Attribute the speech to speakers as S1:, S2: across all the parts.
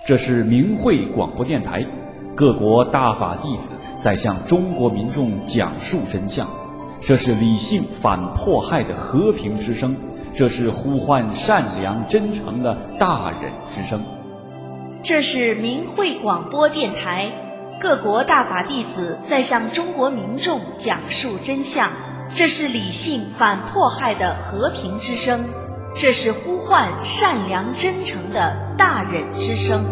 S1: 这是明慧广播电台，各国大法弟子在向中国民众讲述真相。这是理性反迫害的和平之声，这是呼唤善良真诚的大忍之声。
S2: 这是明慧广播电台，各国大法弟子在向中国民众讲述真相。这是理性反迫害的和平之声，这是呼唤善良真诚的大忍之声。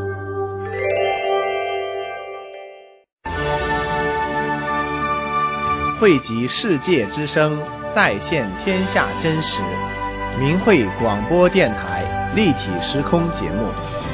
S3: 汇集世界之声，再现天下真实。明慧广播电台立体时空节目。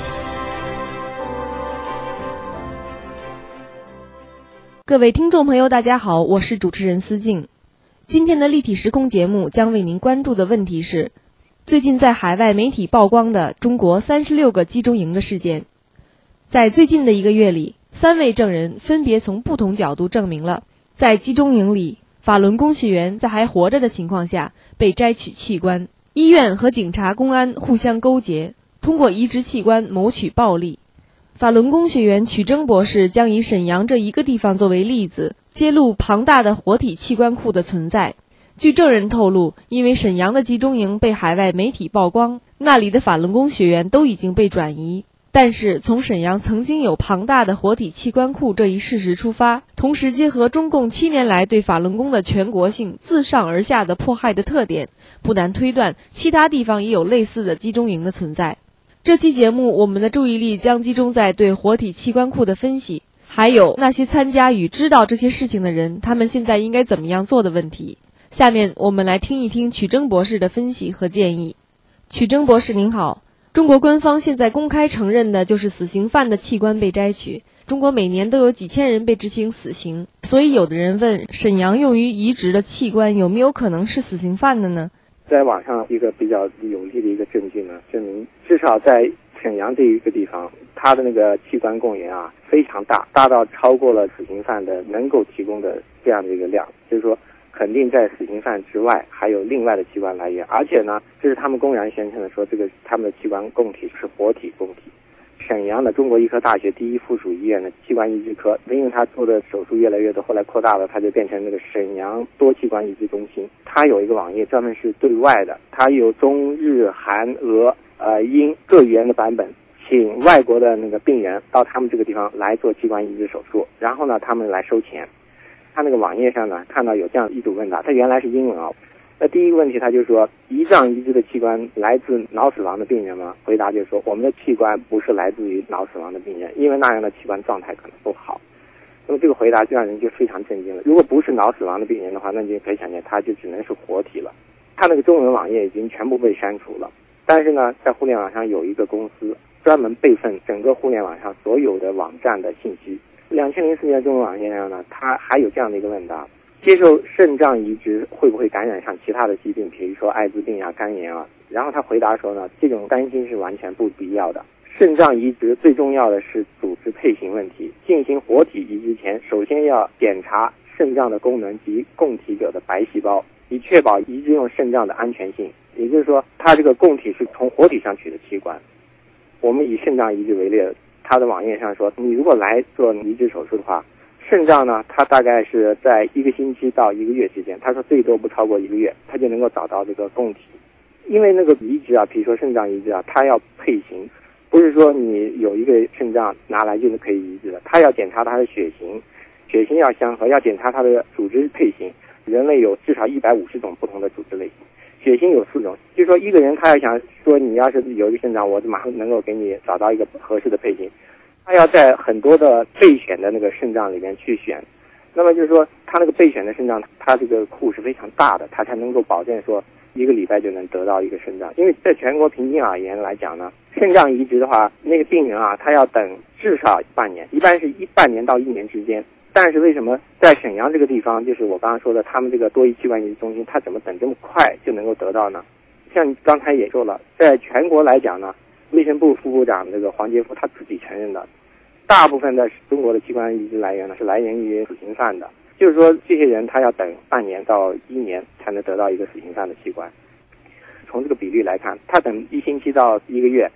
S4: 各位听众朋友大家好，我是主持人思静。今天的立体时空节目将为您关注的问题是最近在海外媒体曝光的中国36个集中营的事件。在最近的一个月里，3位证人分别从不同角度证明了在集中营里法轮功学员在还活着的情况下被摘取器官，医院和警察公安互相勾结，通过移植器官谋取暴利。法轮功学员曲征博士将以沈阳这一个地方作为例子，揭露庞大的活体器官库的存在。据证人透露，因为沈阳的集中营被海外媒体曝光，那里的法轮功学员都已经被转移。但是从沈阳曾经有庞大的活体器官库这一事实出发，同时结合中共7年来对法轮功的全国性自上而下的迫害的特点，不难推断其他地方也有类似的集中营的存在。这期节目我们的注意力将集中在对活体器官库的分析，还有那些参加与知道这些事情的人，他们现在应该怎么样做的问题。下面我们来听一听曲征博士的分析和建议。曲征博士您好，中国官方现在公开承认的就是死刑犯的器官被摘取，中国每年都有几千人被执行死刑，所以有的人问，沈阳用于移植的器官有没有可能是死刑犯的呢？
S5: 在网上一个比较有力的一个证据呢，证明至少在沈阳这一个地方，它的那个器官供应啊非常大，大到超过了死刑犯的能够提供的这样的一个量，就是说肯定在死刑犯之外还有另外的器官来源，而且呢，这是他们公然宣称的说这个他们的器官供体是活体供体。沈阳的中国医科大学第一附属医院的器官移植科，因为他做的手术越来越多，后来扩大了，他就变成那个沈阳多器官移植中心。他有一个网页专门是对外的，他有中日韩俄英各语言的版本，请外国的那个病人到他们这个地方来做器官移植手术，然后呢他们来收钱。他那个网页上呢看到有这样一组问答，他原来是英文啊。那第一个问题他就说，胰脏移植的器官来自脑死亡的病人吗？回答就是说，我们的器官不是来自于脑死亡的病人，因为那样的器官状态可能不好。那么这个回答就让人就非常震惊了。如果不是脑死亡的病人的话，那就可以想见他就只能是活体了。他那个中文网页已经全部被删除了，但是呢在互联网上有一个公司专门备份整个互联网上所有的网站的信息。2004年中文网页上呢，他还有这样的一个问答，接受肾脏移植会不会感染上其他的疾病，比如说艾滋病啊、肝炎啊？然后他回答说呢，这种担心是完全不必要的。肾脏移植最重要的是组织配型问题，进行活体移植前，首先要检查肾脏的功能及供体者的白细胞，以确保移植用肾脏的安全性。也就是说，它这个供体是从活体上取的器官。我们以肾脏移植为例，他的网页上说，你如果来做移植手术的话，肾脏呢，它大概是在1个星期到1个月之间，他说最多不超过1个月，他就能够找到这个供体。因为那个移植啊，比如说肾脏移植啊，它要配型，不是说你有一个肾脏拿来就可以移植的，它要检查它的血型，血型要相合，要检查它的组织配型。人类有至少150种不同的组织类型，血型有4种，就是说一个人他要想说你要是有一个肾脏，我就马上能够给你找到一个合适的配型。他要在很多的备选的那个肾脏里面去选，那么就是说他那个备选的肾脏，他这个库是非常大的，他才能够保证说1个礼拜就能得到一个肾脏。因为在全国平均而言来讲呢，肾脏移植的话，那个病人啊，他要等至少半年，一般是半年到1年之间。但是为什么在沈阳这个地方，就是我刚刚说的他们这个多器官移植中心，他怎么等这么快就能够得到呢？像刚才也说了，在全国来讲呢，卫生部副部长这个黄杰夫他自己承认的，大部分的中国的器官移植来源呢是来源于死刑犯的，就是说这些人他要等半年到1年才能得到一个死刑犯的器官。从这个比率来看，他等1星期到1个月，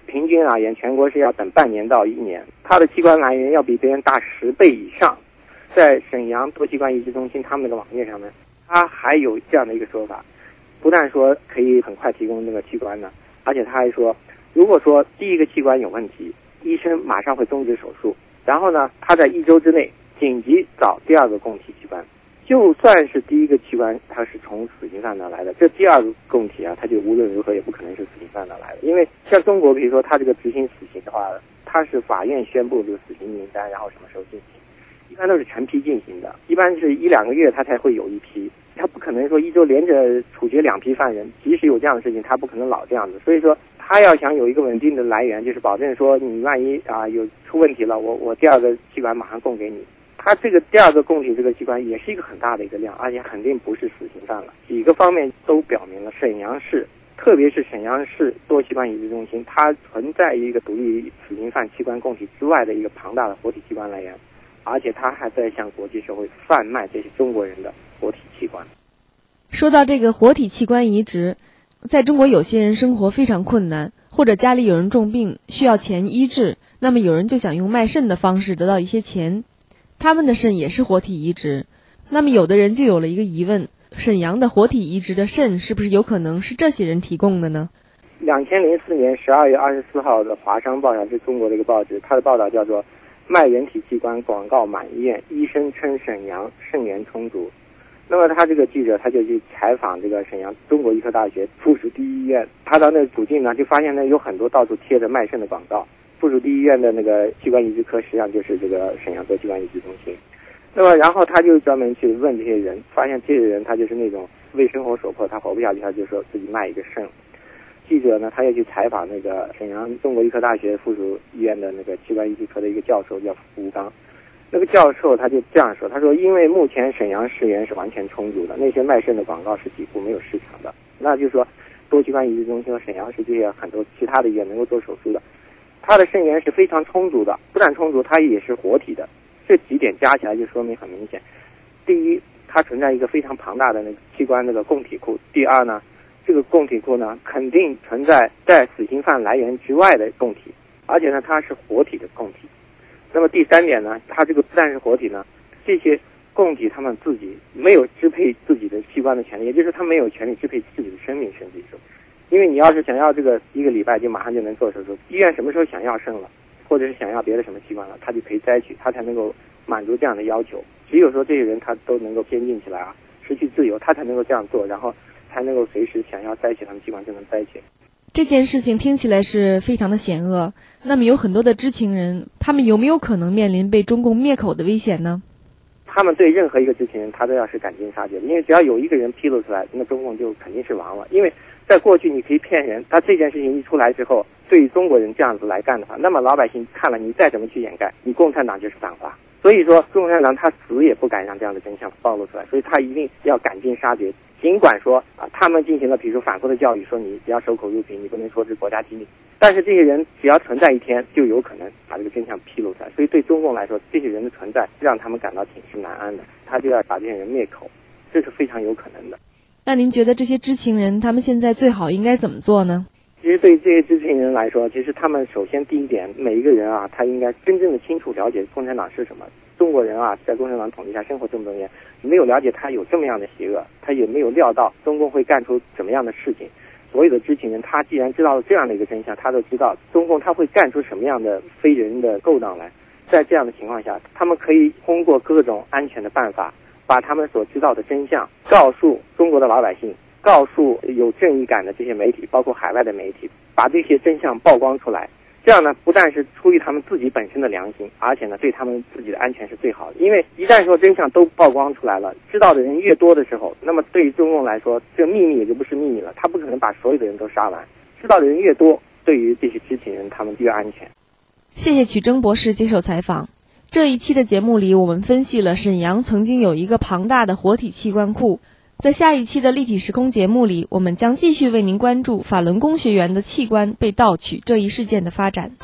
S5: 平均而言，全国是要等半年到1年，它的器官来源要比别人大10倍以上。在沈阳多器官移植中心他们那个网页上面，它还有这样的一个说法，不但说可以很快提供那个器官呢，而且他还说，如果说第一个器官有问题，医生马上会终止手术，然后呢，他在1周之内紧急找第2个供体器官。就算是第一个器官它是从死刑犯那来的，这第2个供体啊，它就无论如何也不可能是死刑犯那来的。因为像中国，比如说他这个执行死刑的话，他是法院宣布这个死刑名单，然后什么时候进行，一般都是成批进行的，一般是1-2个月他才会有一批，他不可能说1周连着处决2批犯人，即使有这样的事情，他不可能老这样子。所以说他要想有一个稳定的来源，就是保证说你万一有出问题了，我第2个器官马上供给你。它这个第2个供体这个器官也是一个很大的一个量，而且肯定不是死刑犯了。几个方面都表明了沈阳市，特别是沈阳市多器官移植中心，它存在一个独立死刑犯器官供体之外的一个庞大的活体器官来源，而且它还在向国际社会贩卖这些中国人的活体器官。
S4: 说到这个活体器官移植，在中国有些人生活非常困难，或者家里有人重病需要钱医治，那么有人就想用卖肾的方式得到一些钱，他们的肾也是活体移植。那么有的人就有了一个疑问，沈阳的活体移植的肾是不是有可能是这些人提供的呢
S5: ？2004年12月24号的华商报上，是中国的一个报纸，它的报道叫做卖人体器官广告满医院，医生称沈阳肾源充足。那么他这个记者他就去采访这个沈阳中国医科大学附属第一医院，他到那附近呢，就发现呢有很多到处贴着卖肾的广告。附属第一医院的那个器官移植科实际上就是这个沈阳多器官移植中心。那么然后他就专门去问这些人，发现这些人他就是那种为生活所迫，他活不下去，他就说自己卖一个肾。记者呢，他又去采访那个沈阳中国医科大学附属医院的那个器官移植科的一个教授叫吴刚。那个教授他就这样说，他说因为目前沈阳市源是完全充足的，那些卖肾的广告是几乎没有市场的，那就是说多器官移植中心和沈阳市这些很多其他的医院能够做手术的，它的肾源是非常充足的，不但充足，它也是活体的。这几点加起来就说明很明显，第一，它存在一个非常庞大的那个器官那个供体库；第二呢，这个供体库呢肯定存在死刑犯来源之外的供体，而且呢它是活体的供体。那么第三点呢，它这个不但是活体呢，这些供体他们自己没有支配自己的器官的权利，也就是他没有权利支配自己的生命，甚至说，因为你要是想要这个1个礼拜就马上就能做手术，医院什么时候想要肾了，或者是想要别的什么器官了，他就可以摘取，他才能够满足这样的要求。只有说这些人他都能够监禁起来啊，失去自由，他才能够这样做，然后才能够随时想要摘取他们器官就能摘取。
S4: 这件事情听起来是非常的险恶，那么有很多的知情人，他们有没有可能面临被中共灭口的危险呢？
S5: 他们对任何一个知情人他都要是赶尽杀绝的，因为只要有一个人披露出来，那中共就肯定是亡了。因为在过去你可以骗人，他这件事情一出来之后，对于中国人这样子来干的话，那么老百姓看了你再怎么去掩盖，你共产党就是反华。所以说共产党他死也不敢让这样的真相暴露出来，所以他一定要赶尽杀绝。尽管说他们进行了比如说反复的教育，说你不要守口如瓶，你不能说是国家机密，但是这些人只要存在一天，就有可能把这个真相披露出来。所以对中共来说，这些人的存在让他们感到挺是难安的，他就要把这些人灭口，这是非常有可能的。
S4: 那您觉得这些知情人他们现在最好应该怎么做呢？
S5: 其实对这些知情人来说，其实他们首先第一点，每一个人他应该真正的清楚了解共产党是什么。中国人在共产党统治下生活这么多年，没有了解他有这么样的邪恶，他也没有料到中共会干出怎么样的事情。所有的知情人，他既然知道了这样的一个真相，他都知道中共他会干出什么样的非人的勾当来。在这样的情况下，他们可以通过各种安全的办法，把他们所知道的真相告诉中国的老百姓，告诉有正义感的这些媒体，包括海外的媒体，把这些真相曝光出来。这样呢，不但是出于他们自己本身的良心，而且呢，对他们自己的安全是最好的。因为一旦说真相都曝光出来了，知道的人越多的时候，那么对于中共来说，这个秘密也就不是秘密了，他不可能把所有的人都杀完。知道的人越多，对于这些知情人，他们越安全。
S4: 谢谢曲征博士接受采访。这一期的节目里，我们分析了沈阳曾经有一个庞大的活体器官库。在下一期的立体时空节目里，我们将继续为您关注法轮功学员的器官被盗取这一事件的发展。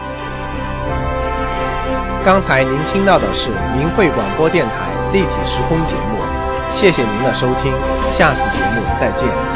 S3: 刚才您听到的是明慧广播电台立体时空节目，谢谢您的收听，下次节目再见。